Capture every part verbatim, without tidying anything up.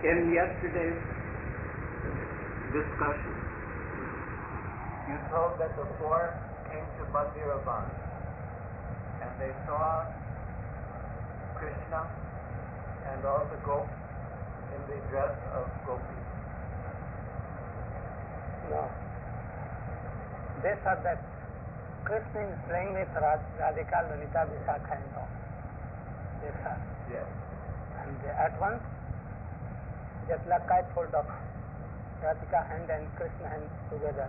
In yesterday's discussion, you told that the four came to Mandiravan and they saw Krishna and all the gopis in the dress of gopis. No. They saw that Krishna is playing with Radhika, Lalita, Vishakha and all. They saw. Yes. And they at once Jatla kite hold of Radhika hand and Krishna hand together.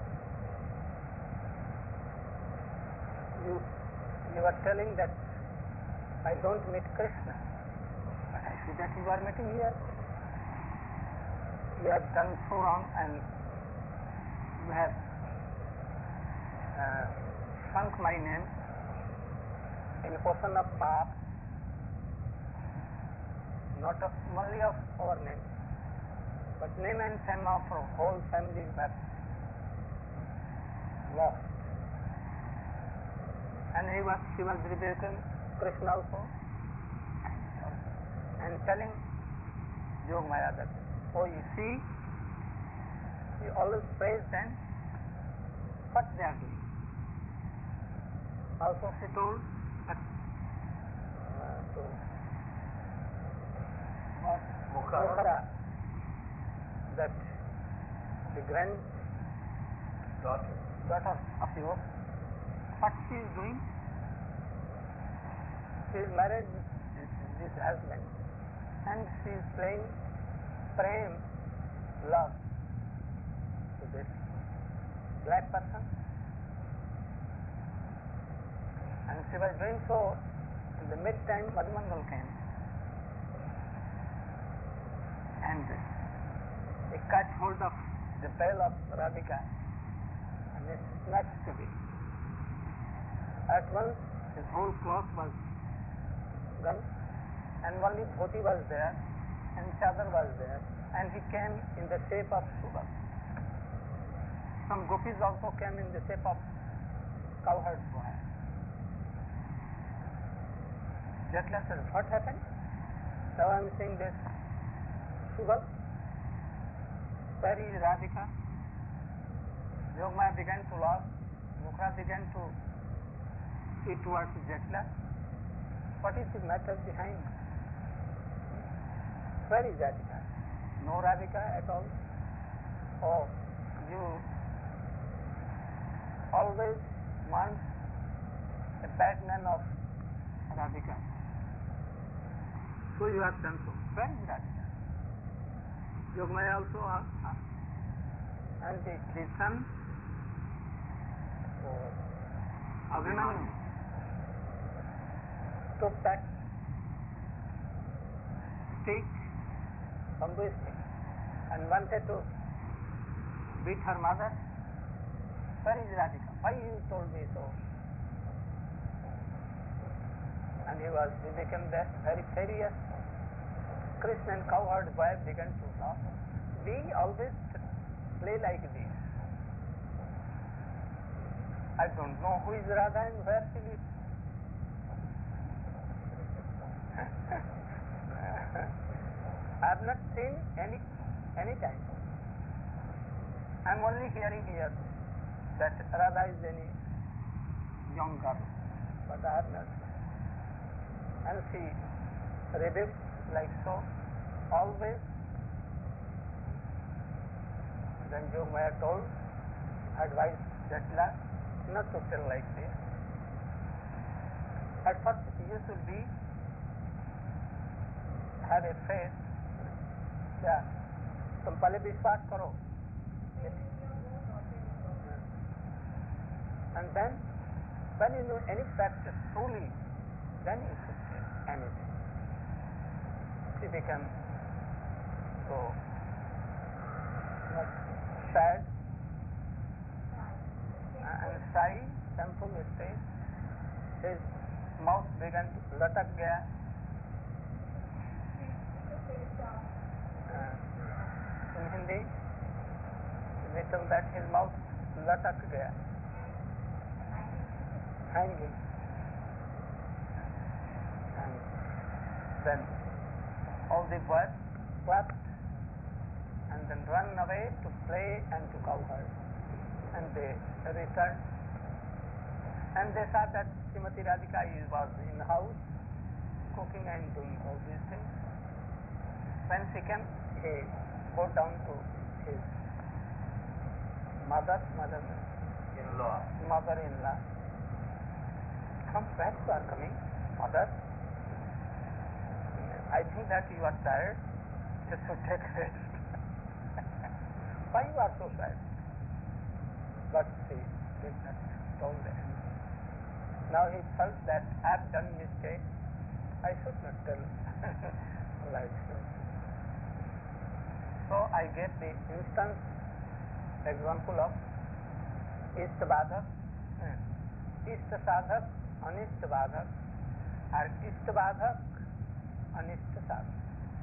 You you are telling that I don't meet Krishna, but I see that you are meeting here. You have done so wrong and you have uh, sunk my name in ocean of path, not of, only of our name, but name and fame of our whole family were lost. And he was, he was rebuking Krishna also, and telling Yogamaya that, oh, you see, he always praise them, what they are doing. Also she told that uh, to Mukhara, that the grand Daughter. daughter of yours, what she is doing? She is married with this husband and she is playing prem, love to this black person, and she was doing so. In the mid-time Madhumangal came and he cut hold of the veil of Radhika and he snatched it. At once his whole cloth was gone and only dhoti was there and chadar was there, and he came in the shape of Subal. Some gopis also came in the shape of cowherd boy. Jatla said, what happened? Now I am seeing this Subal. Where is Radhika? Yogamaya began to laugh. Mukhra began to see towards Jatla. What is the matter behind? Where is Radhika? No Radhika at all. Oh, you always want a bad name of Radhika. So you have done so. Where is Radhika? Yogamaya also asked. And the, his son, oh, Abhimanyu, took that stick, bamboo stick, and wanted to beat her mother. Where is Radhika? Why you told me so? And he was, he became very furious. Krishna and cowherd boy began to laugh. We always play like this. I don't know who is Radha and where she lives. I have not seen any any time. I am only hearing here that Radha is any young girl, but I have not seen. And she rebuked like so, always. Then Yogamaya told, advised Jatla not to tell like this. At first you should be have a faith. क्या तुम पहले विश्वास करो. And then when you know any fact truly, then you should say anything. She became so sad and shy, simple stage. His mouth began to latak gaya. Uh, in Hindi, we tell that his mouth latak gaya, hanging. And then all the boys clapped and then run away to play and to cowherd. And they returned. And they saw that Srimati Radhika is, was in the house, cooking and doing all these things. When she came, he go down to his mother, mother, In-law. mother-in-law. From where you are coming, mother? I think that you are tired. You should take rest. Why you are so sad? But she did not tell them. Now he felt that I have done mistake. I should not tell like so. So I gave the instance example of Ishta Badhak, Ishta Sadhak, Anishta Badhak, or Ishta Badhak, Anishta Sadhak.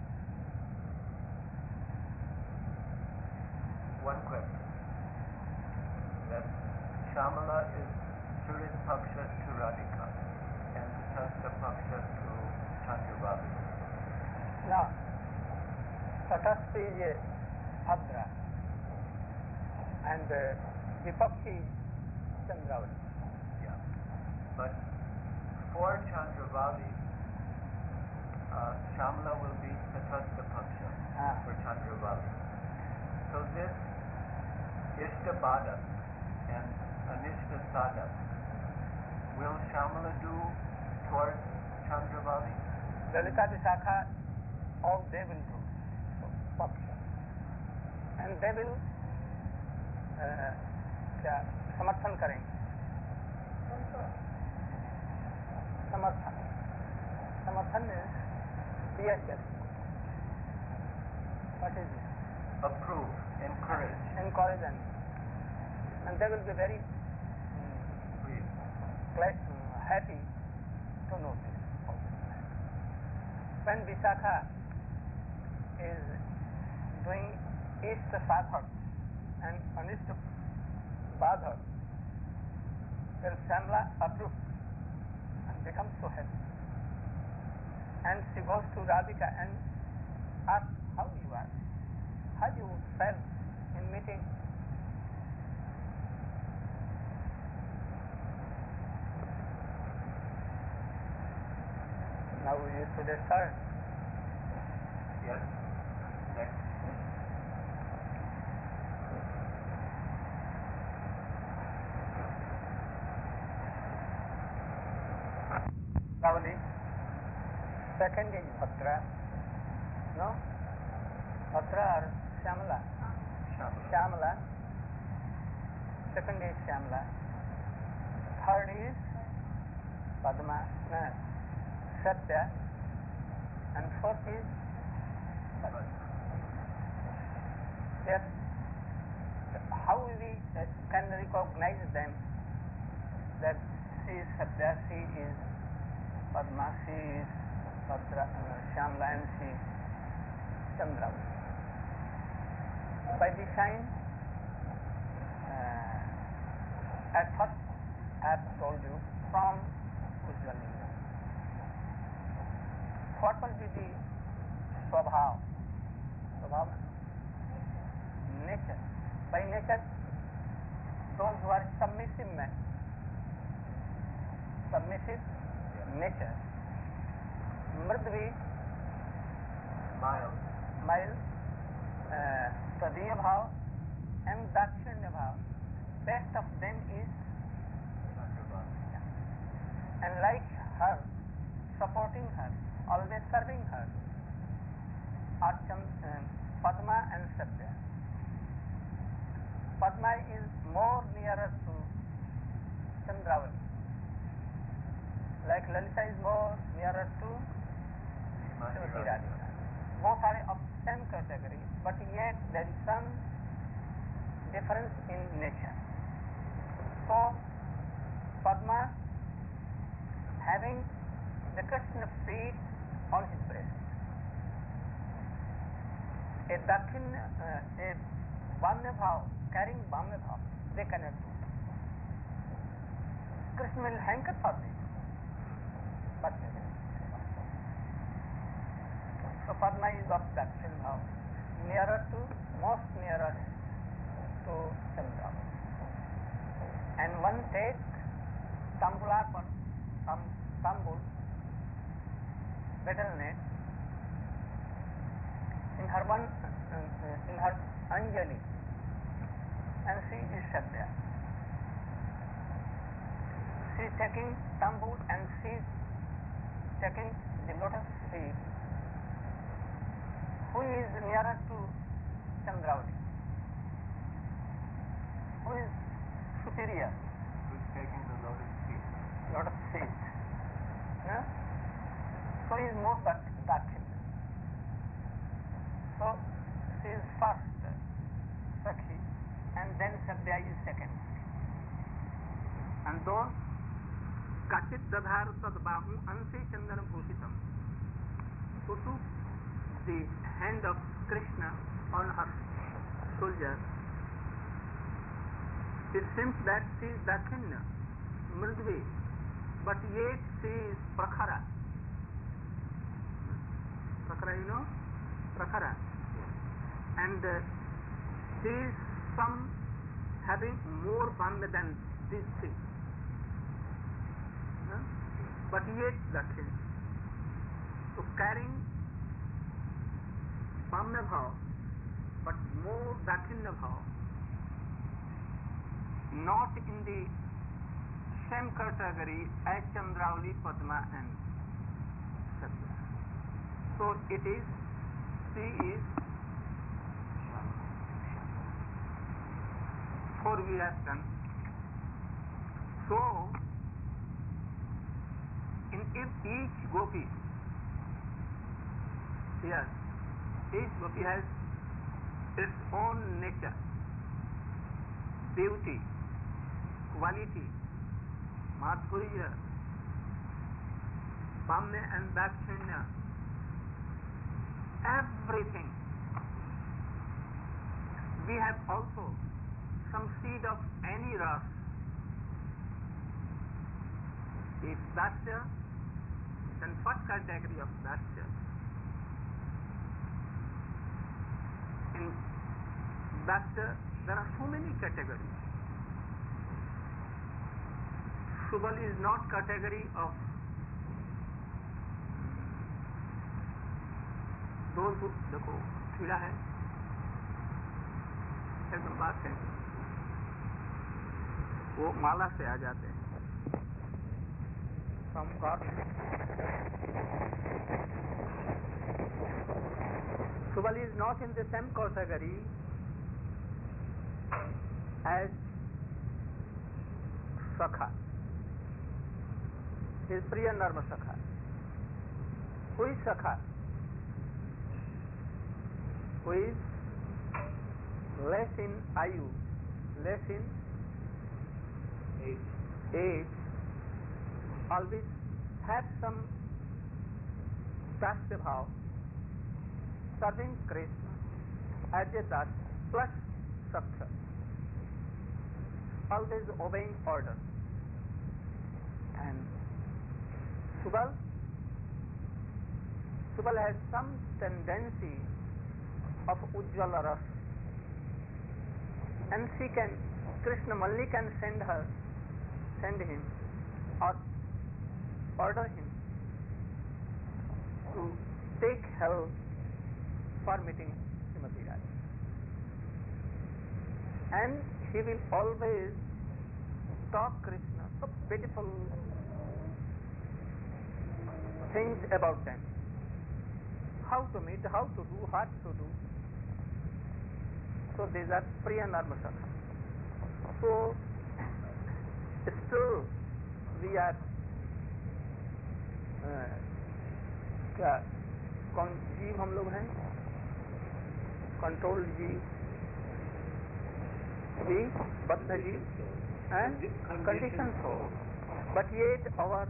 One question. That Shyamala is Surit Paksha to Radhika and Tatastha Paksha to Chandravali. Now, Tatastha is a Bhadra and uh, Vipakshi is Chandravali. Yeah. But for Chandravali, uh, Shyamala will be Tatastha Paksha Ah. for Chandravali. So this Ishta Badak and Anishta Sadak, will Shyamala do towards Chandravali? Lalita Vishakha, all they will do. So, Paksha. And they will uh, क्या समर्थन करेंगे? समर्थन. Samarthan is yes, yes. What is it? Approve, encourage. Encourage and and they will be very um, Please. glad, um, happy to know this. When Vishakha is doing Ishta Sadhak and Anishta Badhak, then Shyamala approves and becomes so happy. And she goes to Radhika and asks how you are, how you felt in meeting. Now you should start. Yes. Next. Ravali. Second is Bhadra. No? Bhadra or Shyamala? Shyamala. Shyamala. Second is Shyamala. Third is Padma. No. Satya. And fourth is Padma. Yes. How we uh, can recognize them that she is Satya, she is Padma, she is Bhadra, uh, Shyamala, and she is Chandra. By the sign, uh, at first I have told you from Ujjalinga. What will be the Swabhav? Swabhav? Nature. By nature, those who are submissive men, submissive nature, Mridvi, Mild. mild, uh, Tadiya Bhav and Dakshinya Bhav. Best of them is Chandravali. and like her, supporting her, always serving her, are Chand, uh, Padma and Satya. Padma is more nearer to Chandravali. Like Lalita is more nearer to Srimati Srimati Radhika. Radhika. Both are of same category, but yet there is some difference in nature. So, Padma having the Krishna feet on his breast, a Dakshin, uh, a Vamya Bhav, carrying Vamya Bhav, they cannot do. Krishna will hanker for this, but they will. So Padma is of Dakshin Bhav. nearer to, most nearer to Chandra. And one takes Tambularpan, Tam, Tambul, betel net, in her one, uh, in her Anjali, and she is set there. She is taking Tambul and she is taking the lotus seed. Who is nearer to Chandravati? Who is superior? Who is taking the lotus seed? Lotus seed. Yeah? So he is more Dakshin. So she is first Sakhi, and then Sadhya is second. And those Kachit Dadhar Sadbahu Anse Chandan Bhushitam, who took the hand of Krishna on her shoulder, it seems that she is Dakshinya, Mridvi, but yet she is Prakhara. Prakhara, you know? Prakhara. And uh, she is some having more band than these three. Huh? But yet Dakshinya. So carrying Samya Bhav, but more Dakshinya Bhav, not in the same category as Chandravali, Padma and Satya. So it is, she is, four we have done. So, in if each gopi, yes, each gopi has its own nature, beauty, quality, madhurya, Samya and Dakshinya, everything. We have also some seed of any ras. If Dasya, then what category of Dasya? In Dasya, there are so many categories. Subal is not category of those who, देखो खीड़ा है एकदम बात है, वो माला से आ जाते हैं। From God. Subal is not in the same category as Sakha. He is Priya Narma Sakha. Who is Sakha? Who is less in ayu, less in age, age, always have some Dasya Bhav, serving Krishna as a Das plus Sakha, always obeying order. And Subal, Subal has some tendency of Ujjvala Ras, and she can, Krishna Malli can send her, send him, or order him to take help for meeting Srimati Radha. And he will always talk Krishna, so beautiful things about them. How to meet, how to do, what to do. So these are Priya Narma Sakha. So still we are uh, क्या कौन जीव हम लोग हैं, control जीव, जीव, बद्ध जीव and conditioned soul. But yet our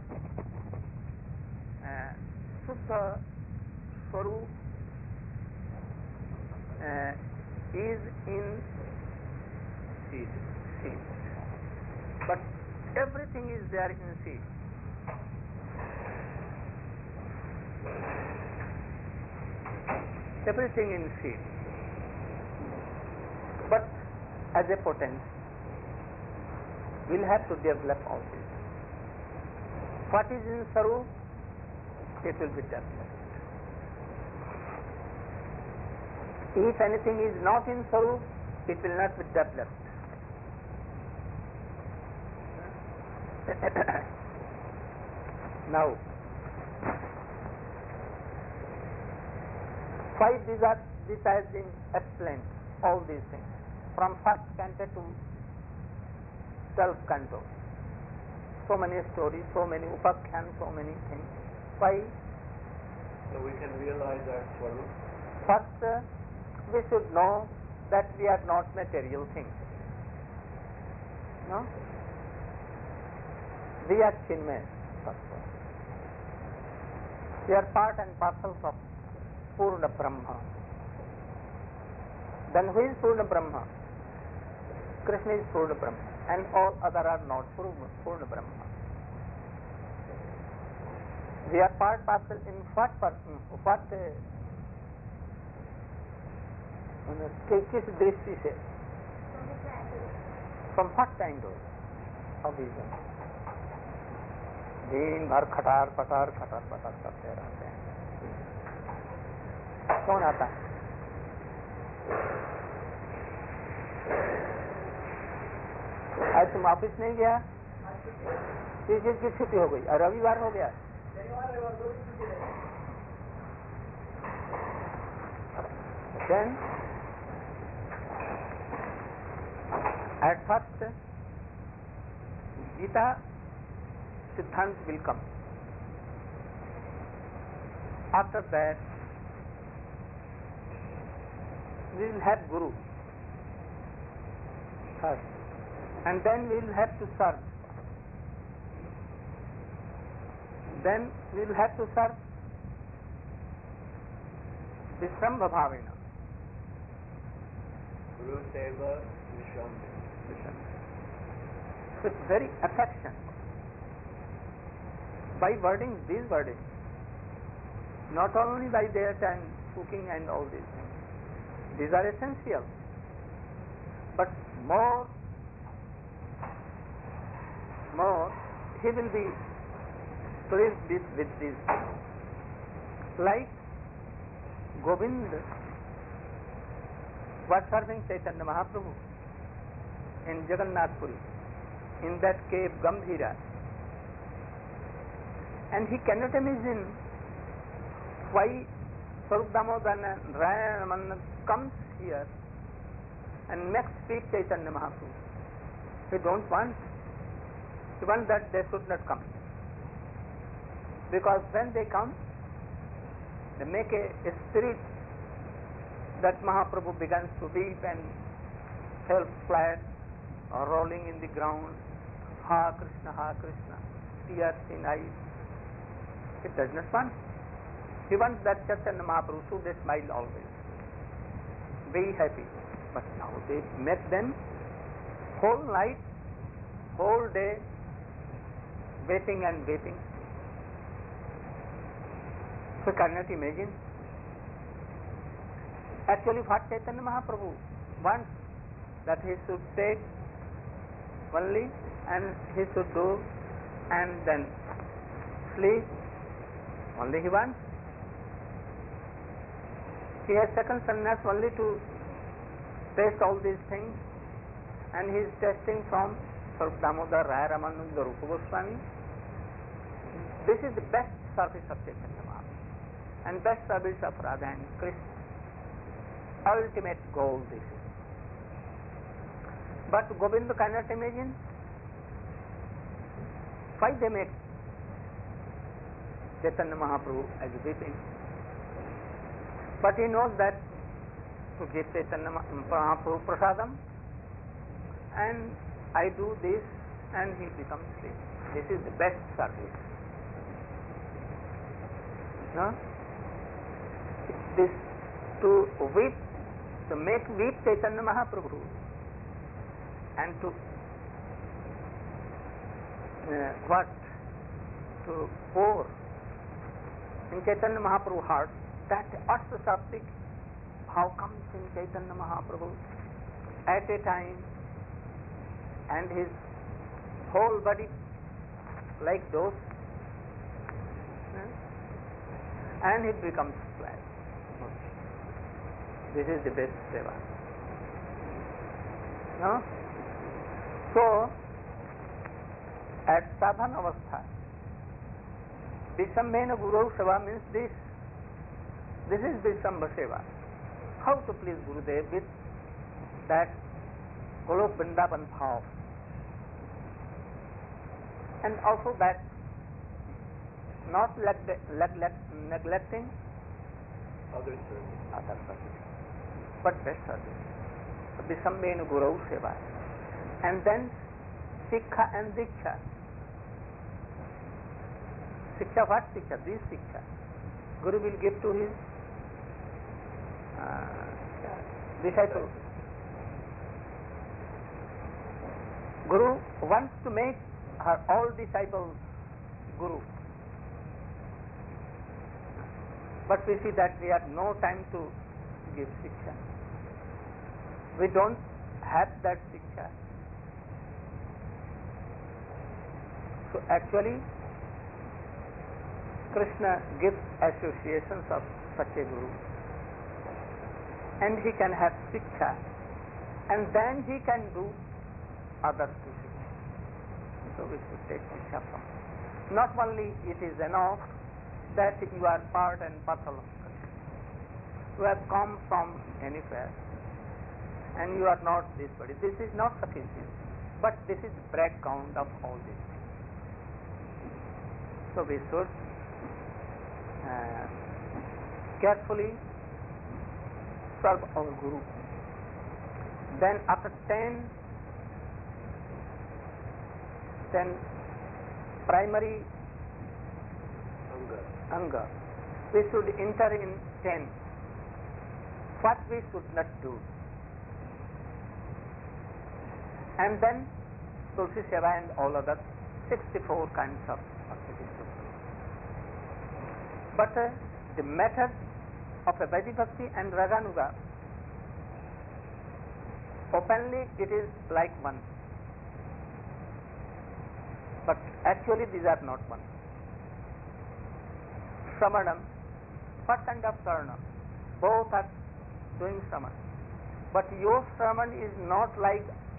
uh, Suddha Swarup uh, is in seed. seed. But everything is there in seed. Everything in seed. as a potency. We'll have to develop all this. What is in Sarup, it will be developed. If anything is not in Sarup, it will not be developed. Now, why these are, this has been explained, all these things, from first canto to twelfth canto. So many stories, so many upakhyan, so many things. Why? So we can realize our Swarup. First, uh, we should know that we are not material things. No? We are Chinmay, first of all. We are part and parcel of Purna Brahma. Then who is Purna Brahma? Krishna is Purna Brahma, and all other are not Purna, Purna Brahma. We are part parcel in what person? What? किस दृष्टि से? From what angle of vision? दिन भर खटार पटार खटार पटार करते रहते हैं. कौन आता है? आज तुम ऑफिस नहीं गया? किस चीज की छुट्टी हो गई? रविवार हो गया. Then at first Gita Siddhant will come. After that we will have Guru first, and then we will have to serve. Then we will have to serve Vishrambha Bhavena. Guru Seva Vishrambha. With very affection. By wording, these wording, not only by that and cooking and all these things. These are essential. But more, more, he will be pleased with, with these things. Like Govind was serving Chaitanya Mahaprabhu in Jagannath Puri, in that cave Gambhira. And he cannot imagine why Swarup Damodar and Raya Raman comes here and makes speak Chaitanya Mahaprabhu. He don't want. He wants that they should not come. Because when they come, they make a, a spirit that Mahaprabhu begins to weep and fell flat or rolling in the ground. Ha Krishna, Ha Krishna, tears in eyes. It does not want. He wants that Chaitanya Mahaprabhu should smile always, be happy. But now they make them whole night, whole day, waiting and waiting. So cannot imagine. Actually what Chaitanya Mahaprabhu wants, that he should take only and he should do and then sleep. Only he wants. He has taken sannyas only to taste all these things, and he is tasting from Swarup Damodar, Raya Ramananda, Rupa Goswami. This is the best service of Chaitanya Mahaprabhu and best service of Radha and Krishna. Ultimate goal this is. But Govinda cannot imagine why they make Chaitanya Mahaprabhu as weeping. But he knows that to give Chaitanya Mahaprabhu prasadam, and I do this and he becomes free. This is the best service. No? This to weep, to make weep Chaitanya Mahaprabhu and to uh, what? To pour in Chaitanya Mahaprabhu's heart that Ashta Saptik how comes in Chaitanya Mahaprabhu. at a time, and his whole body like those, and it becomes flat. This is the best seva. No? So, at sadhan avastha, Visambhena Guru Seva means this. This is Visambha Seva. How to please Gurudev with that Golok Vrindavan bhav. And also that not neglect, neglect, neglecting Other service. other service, but best service. Visambhena Guru Seva. And then Sikha and Diksha. Shiksha, what Shiksha? This Shiksha. Guru will give to his uh, disciple. Guru wants to make her all disciples Guru. But we see that we have no time to give Shiksha. We don't have that Shiksha. So actually, Krishna gives associations of such a Guru, and he can have Shiksha, and then he can do others to Shiksha. So we should take Shiksha from him. Not only it is enough that you are part and parcel of Krishna. You have come from anywhere, and you are not this body. This is not sufficient, but this is background of all this. So we should uh, carefully serve our Guru. Then after ten, ten primary Anga. anga, we should enter in ten. What we should not do. And then Tulsi Seva and all other sixty-four kinds of activities. But uh, the method of a Vaidhi Bhakti and Raganuga, openly it is like one. But actually these are not one. Shramanam, what kind of Karna? Both are doing Shraman. But your Shraman is not like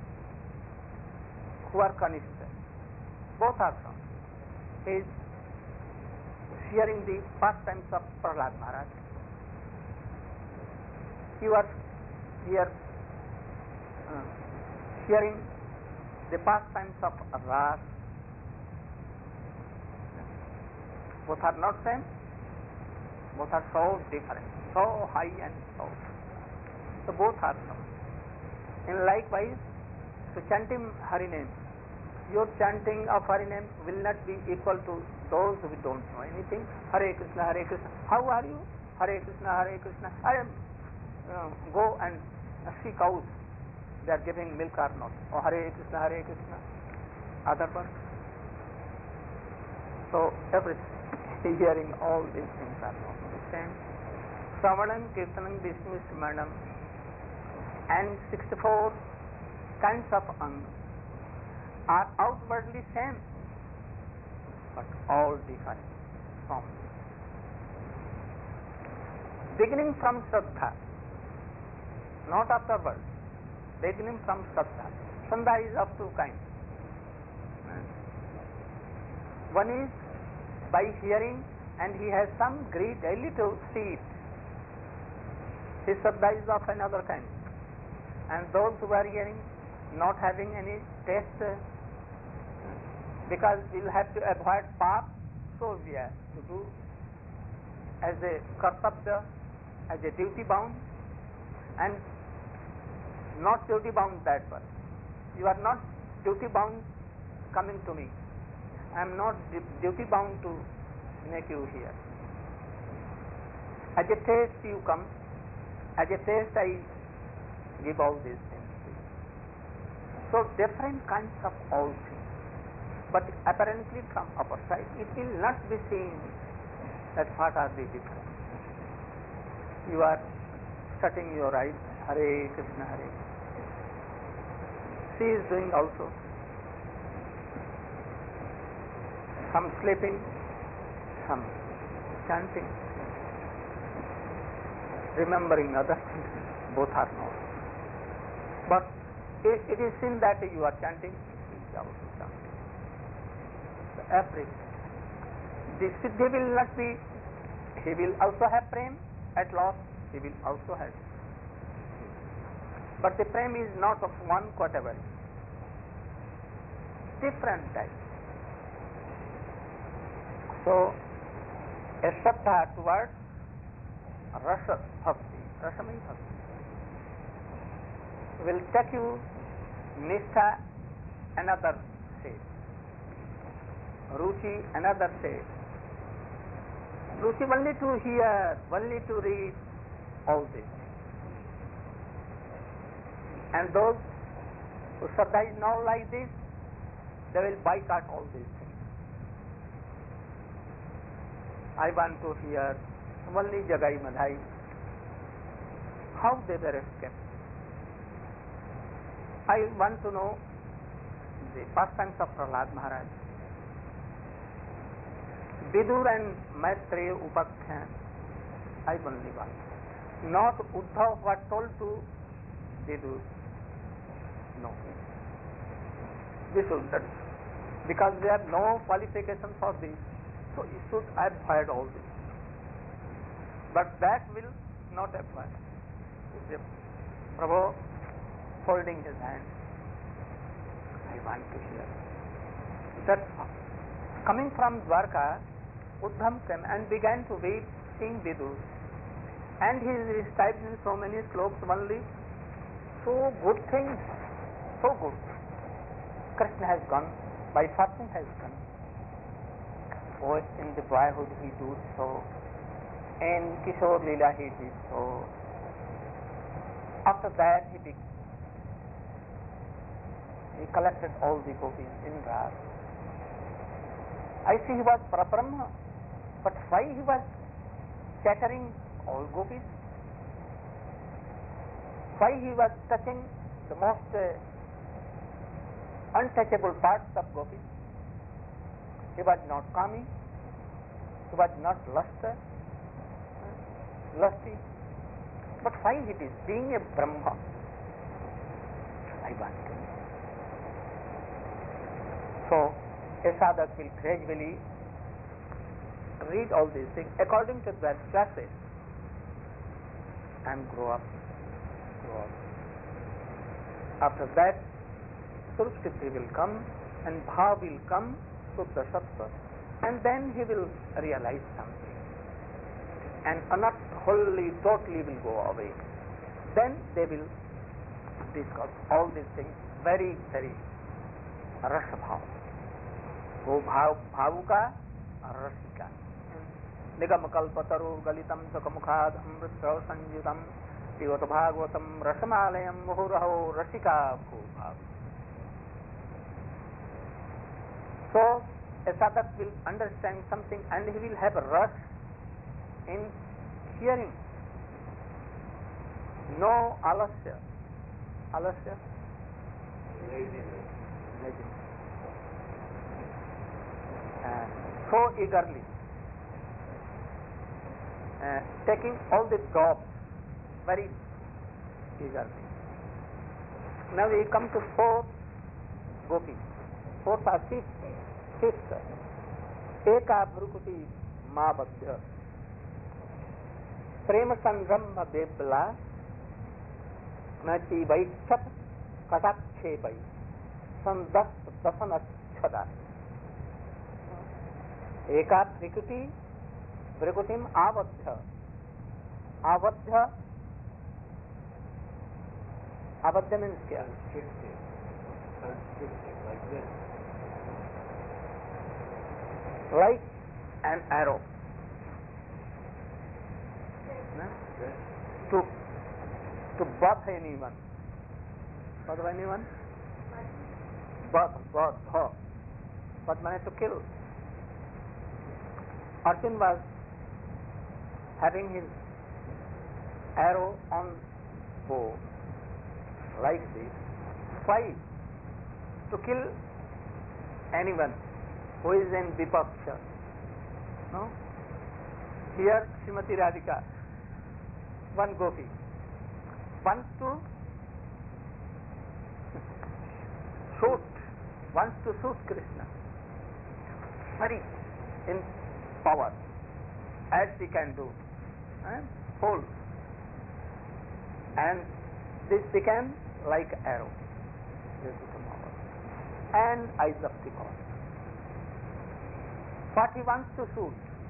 who are Kanishta. Both are Shraman. He is hearing the pastimes of Prahlad Maharaj. You are here uh, hearing the pastimes of Ras. Both are not same. Both are so different, so high and so. So both are so. And likewise, to chanting Hari name, your chanting of Hari name will not be equal to those who don't know anything. Hare Krishna, Hare Krishna. How are you? Hare Krishna, Hare Krishna. I am uh, go and uh, see cows. They are giving milk or not. Oh, Hare Krishna, Hare Krishna. Other one. So everything, hearing all these things are not the same. Sravanam, Kirtanam, Vishnu, Smaranam, and sixty-four kinds of anga are outwardly same, but all different from this. Beginning from Shraddha, not afterwards, beginning from Shraddha. Shraddha is of two kinds. One is by hearing, and he has some great, a little seed. His Shraddha is of another kind. And those who are hearing, not having any taste, uh, because we will have to avoid pap, so we have to do as a kartabya, as a duty bound, and not duty bound that way. You are not duty bound coming to me. I am not duty bound to make you hear. As a taste you come, as a taste I give all these things to you. So different kinds of all things. But apparently from upper side it will not be seen that what are the different. You are shutting your eyes, Hare Krishna, Hare Krishna. she is doing also. Some sleeping, some chanting, remembering other things. Both are not. But it, it is seen that you are chanting, he is also chanting. So everything. The siddhi will not be, he will also have prem, at last he will also have. But the prem is not of one category. Different type. So, a shraddha towards rasa bhakti, rasamai bhakti, will take you nishtha, another state, ruchi, another state. Ruchi only to hear, only to read, all this. And those who shraddha is not like this, they will boycott all these things. I want to hear only Jagai Madhai. How they were escaped? I want to know the pastimes of Prahlad Maharaj. Vidur and Maitreya Upakhyan, I only want. Not Uddhav was told to Vidur. No. We should not, because we have no qualification for this, so you should avoid all this. But that will not apply. Prabhu folding his hand, I want to hear. That coming from Dwarka, Uddham came and began to weep, seeing Vidur. And he is reciting so many slokas only. So good things, so good. Krishna has gone, by fortune has gone. Oh, in the boyhood he did so, in Kishore Leela he did so. After that he be, he collected all the gopis in Ras. I see he was Parabrahma, but why he was scattering all gopis? Why he was touching the most uh, untouchable parts of gopis? He was not kami, he was not luster, lusty. But why it is? Being a Brahma, I want to know. So, a sadhak will gradually read all these things according to their classes and grow up. Grow up. After that, Surup-Siddhi will come and Bhav will come, Suddha Sattva, and then he will realize something. And Anat wholly, totally will go away. Then they will discuss all these things very, very rasa bhav. Go bhav, bhavuka, rasika. Nigam kalpataru galitam sakamukhad amrita sanjutam pivata bhagavatam rasamalayam muhuraho rasika bhav. So, a sadhak will understand something and he will have a rush in hearing. No alasya. Alasya? Laziness. Laziness. Uh, so eagerly. Uh, taking all the drops very eagerly. Now we come to fourth gopis. Fourth or fifth. Fifth. Eka Bhrukuti Mabadhya. Prema Sangramma Debla Nachi Vaikhat Katakche Vai Sandas Dasanachada. Eka Bhrukuti Bhrukutim Avadhya. Avadhya Avadhya means kya? Constricted. Constricted, like this. Like an arrow. No? To to bath anyone. Bath anyone? Bath, bath, bath. Bath means to kill. Arjun was having his arrow on bow like this. Why? to kill anyone who is in Vipaksha. No? Here Srimati Radhika, one gopi, wants to shoot, wants to shoot Krishna. Very in power, as she can do. Eh? Hold. And this became like arrow. And eyes of the god. What he wants to shoot?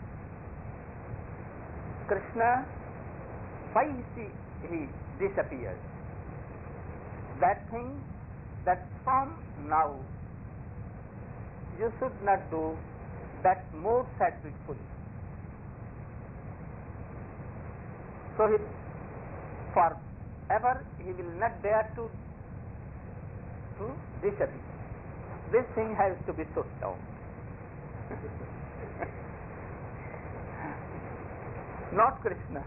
Krishna, why he, he disappeared? That thing that from now you should not do that more sacrifically. So he, forever he will not dare to, to disappear. This thing has to be shut down. Not Krishna,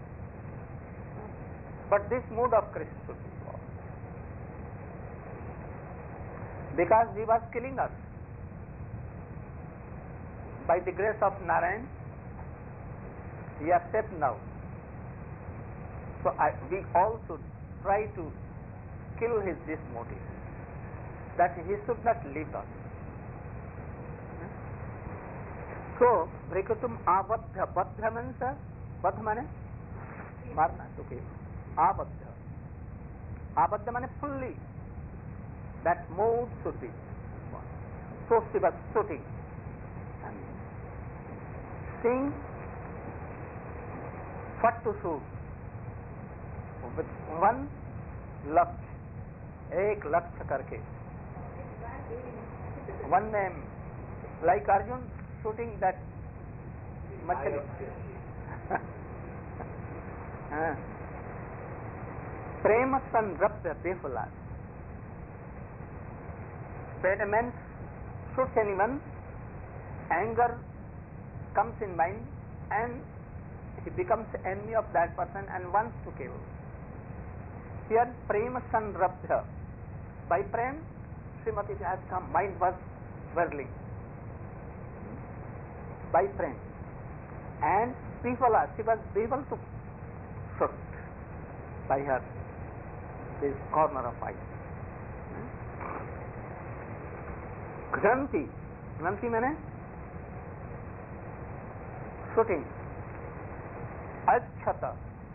but this mood of Krishna should be gone. Because he was killing us. By the grace of Narayan, we are safe now. So I, we all should try to kill his this motive, that he should not leave us. So, Vrikutum abadha, badha means, badha means, marna, okay, abadha. Abadha means fully, that mood should be. So she was shooting and seeing what to shoot. With one laksh, एक लक्ष्य करके, one name, like Arjun shooting that machali. Prema sanrabdha defala. When a man shoots anyone, anger comes in mind and he becomes enemy of that person and wants to kill. Here, prema sanrabdha. By prem, Srimati Radhika mind was whirling. By prem. And Bifala, she was able to shoot by her this corner of eye. Granti. Granti means shooting. Achhata.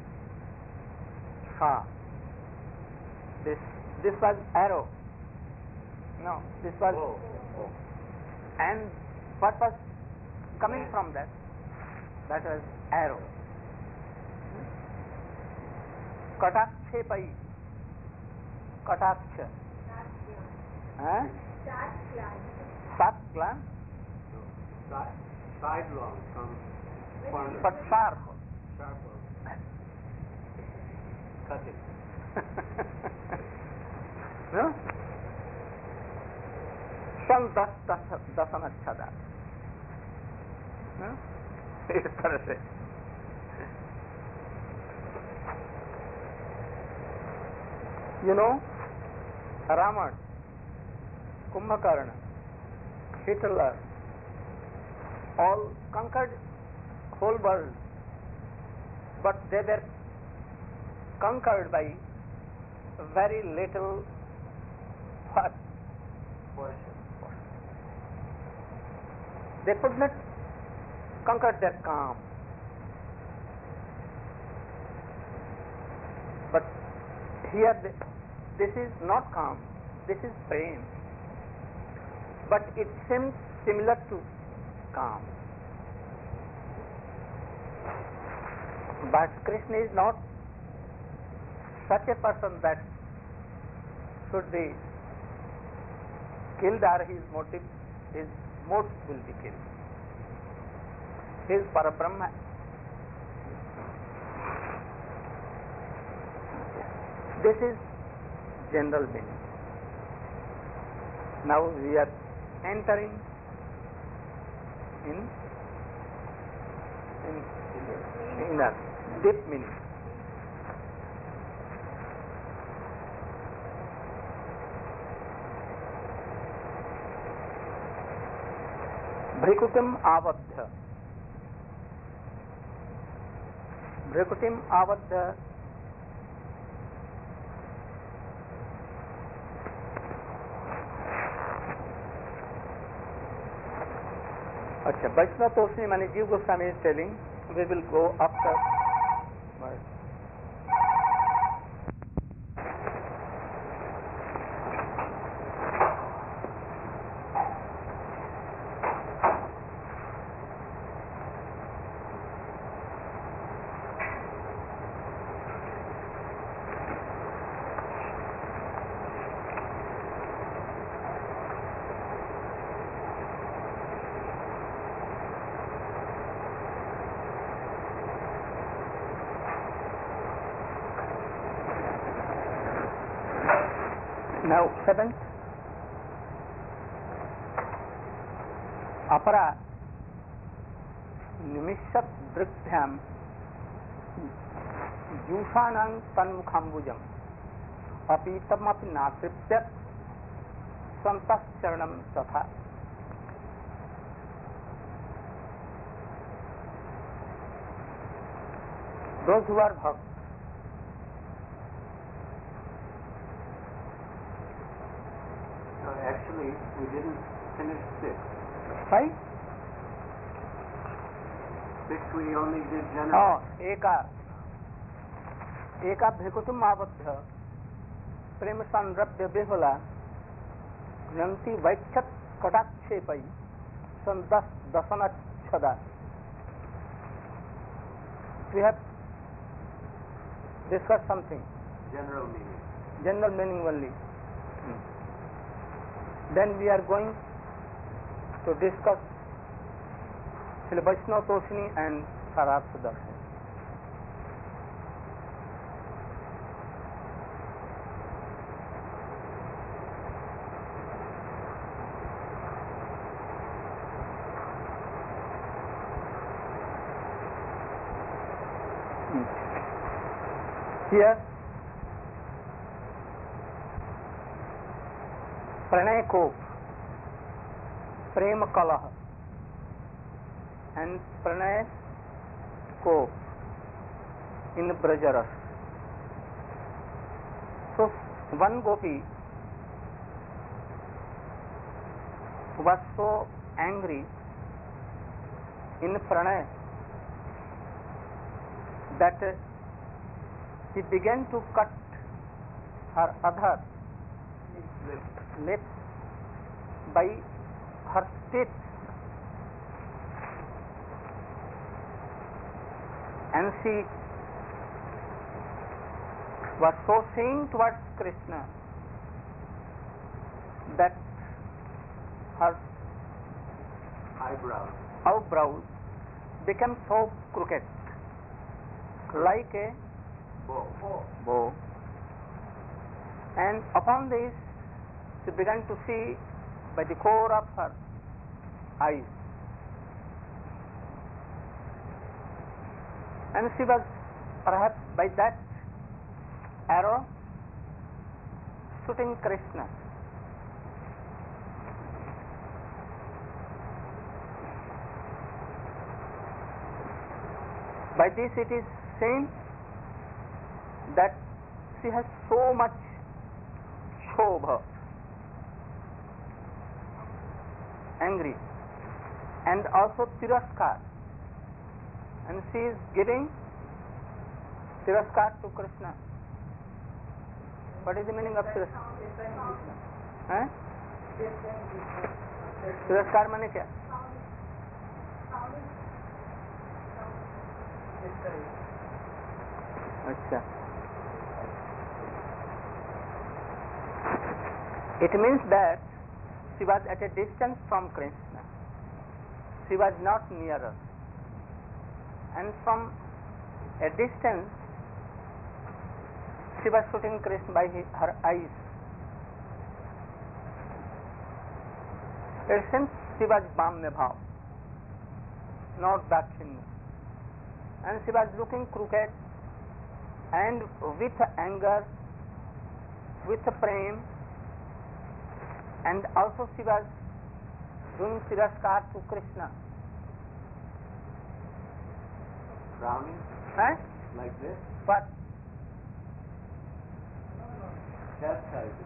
Sha. This this was arrow. No, this was oh, oh. And what was coming from that? That was arrow. Katakshe pai. Kataksha. Huh? Sat gland. Side, sidelong from corner. But sharp. Sharp. Cut it. No? सन दस दस दसन अच्छा था. इस तरह से. You know, Ravan, Kumbhakarna, Hitler, all conquered whole world, but they were conquered by very little what? Portion. They could not conquer their calm. But here they, this is not calm, this is pain. But it seems similar to calm. But Krishna is not such a person that should be killed or his motive, his motive will be killed. He is Parabrahma. This is general meaning. Now we are entering in in inner deep meaning. भ्रिकुटिम आबद्ध, भ्रिकुटिम आबद्ध अच्छा वैष्णव तोषणी माने जीव Goswami is telling we will go after now seventh अपरा निमिषत दृग्भ्याम जूषाणां तन्मुखाम्बुजम् अपि तमपि नातृप्यत् सन्तः चरणं तथा those who are bhakt Actually, we didn't finish six. Right? Six we only did general. Oh, eka eka bhikutum avadhya prema sandrabhya vihala granti vaikshat katakshepai sandas dasanachada. We have discussed something. General meaning. General meaning only. Then we are going to discuss Srila Vaishnava Toshini and Sarartha Darshan. Here Pranay Kop, Prema Kalah and Pranay Kop in Brajaras. So one gopi was so angry in Pranay that she began to cut her other lips by her teeth, and she was so saying towards Krishna that her eyebrows eyebrows became so crooked like a bow. bow, and upon this she began to see by the core of her eyes, and she was perhaps by that arrow shooting Krishna. By this it is seen that she has so much shobha, angry, and also tiraskar, and she is giving tiraskar to Krishna. What is the meaning of tiraskar? Huh? Tiraskar माने क्या? अच्छा. It means that she was at a distance from Krishna. She was not nearer. And from a distance, she was shooting Krishna by his, her eyes. It seems she was Bhamya Bhav, not Dakshinya. And she was looking crooked and with anger, with prem, and also she was doing tiraskar to Krishna. Frowning? Eh? Like this? But Chastising.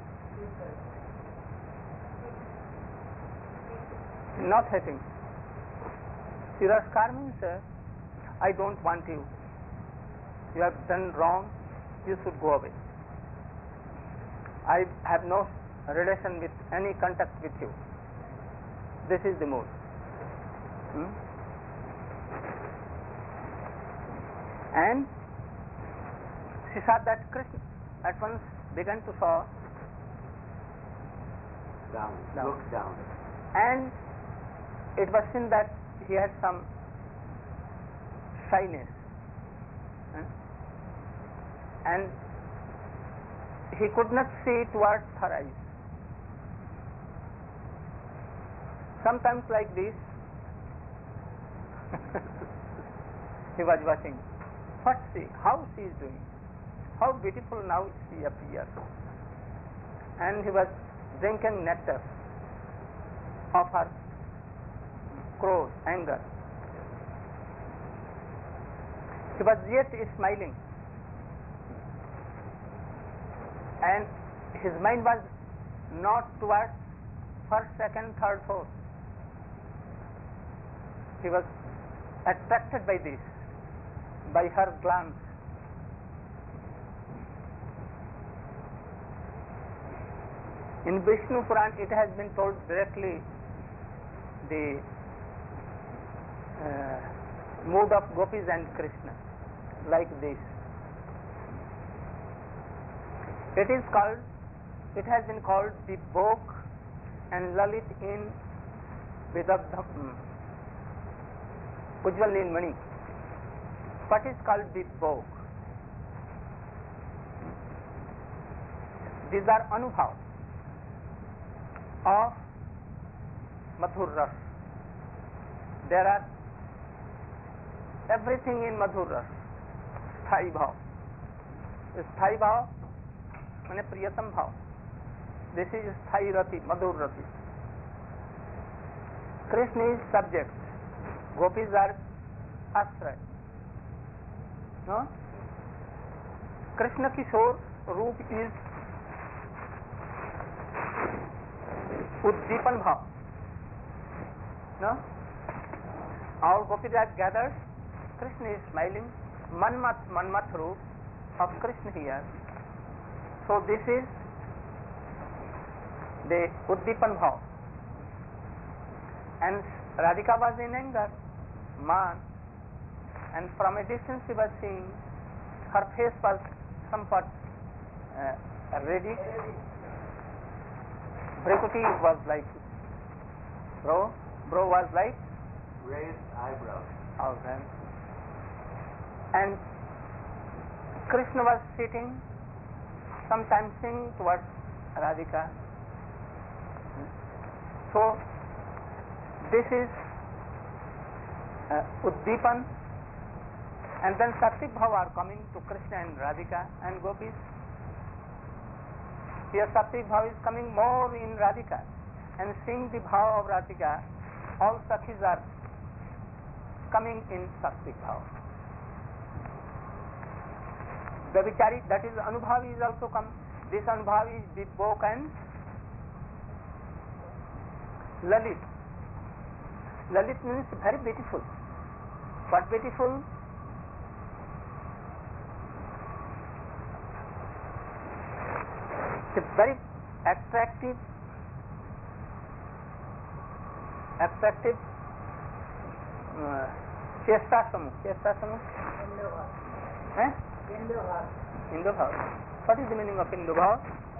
not hating. Tiraskar means uh, I don't want you. You have done wrong. You should go away. I have no relation with any contact with you. This is the mood. Hmm? And she saw that Krishna at once began to saw Down. Down. Look down. and it was seen that he had some shyness. Hmm? And he could not see towards her eyes. Sometimes like this, he was watching. What she, how she is doing, how beautiful now she appears. And he was drinking nectar of her crowd, anger. He was yet smiling. And his mind was not towards first, second, third, fourth. He was attracted by this, by her glance. In Vishnu Puran, it has been told directly the uh, mood of gopis and Krishna, like this. It is called, it has been called the Bhog and Lalit in Vidabdha, Ujjwal Nilmani. What is called the Bhog? These are Anubhav of Madhur Ras. There are everything in Madhur Ras. Sthai Bhav. Sthai Bhav means Priyatam Bhav. This is Sthai Rati, Madhur Rati. Krishna is subject. Gopis are Ashray. No? Krishna Kishore Roop is Uddipan Bhav. No? All gopis are gathered. Krishna is smiling. Manmat, Manmat Roop of Krishna here. So this is the Uddipan Bhav. And Radhika was in anger, man, and from a distance she was seeing her face was somewhat uh, reddish. Bhrikuti was like bro, bro was like Raised eyebrows. oh, then. And Krishna was sitting, sometimes singing towards Radhika. So this is uh, Uddipan, and then Sattvic Bhav are coming to Krishna and Radhika and gopis. Here Sattvic Bhav is coming more in Radhika, and seeing the Bhav of Radhika, all Sakhis are coming in Sattvic Bhav. The Vichari, that is Anubhavi is also come. This Anubhavi is Vibhok and Lalit. Lalit means very beautiful. What beautiful? It's a very attractive, attractive uh, Chesta Samukh. Chesta Samukh? Eh? Indobhav. What is the meaning of Indobhav?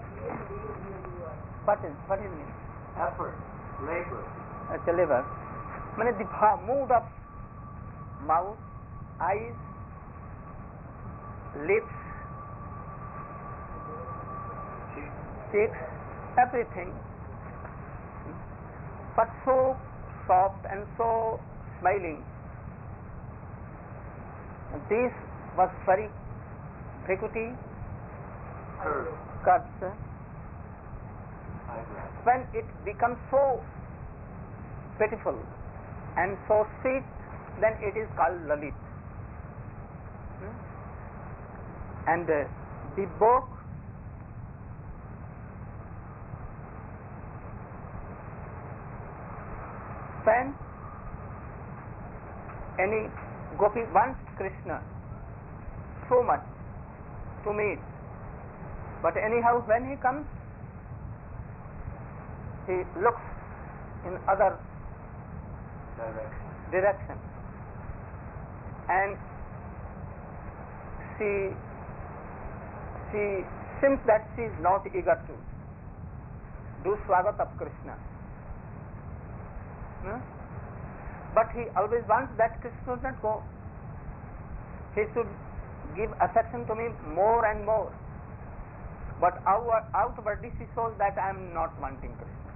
What is, what is the meaning? Effort. Labor. It's a labor. Means the mood of mouth, eyes, lips, cheeks, everything, but so soft and so smiling. This was very Bhrikuti, Curve. curves. Eyebrows. When it becomes so pitiful and so sweet, then it is called Lalit. Hmm? And uh, the book when any gopi wants Krishna so much to meet, but anyhow when he comes, he looks in other Direction. direction, and she she seems that she is not eager to do swagat of Krishna. Hmm? But he always wants that Krishna should not go. He should give affection to me more and more. But outward, outwardly she shows that I am not wanting Krishna.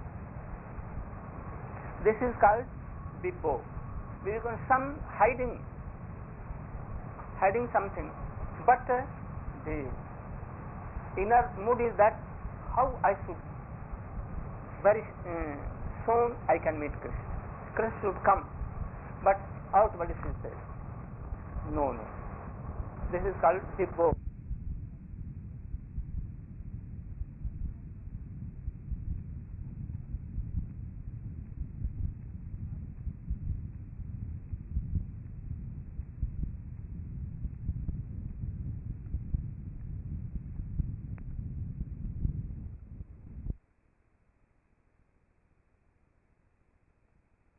This is called Vibho. Because some hiding, hiding something. But uh, the inner mood is that how I should very uh, soon I can meet Krishna. Krishna should come. But outwardly she says, no, no. This is called Vibho.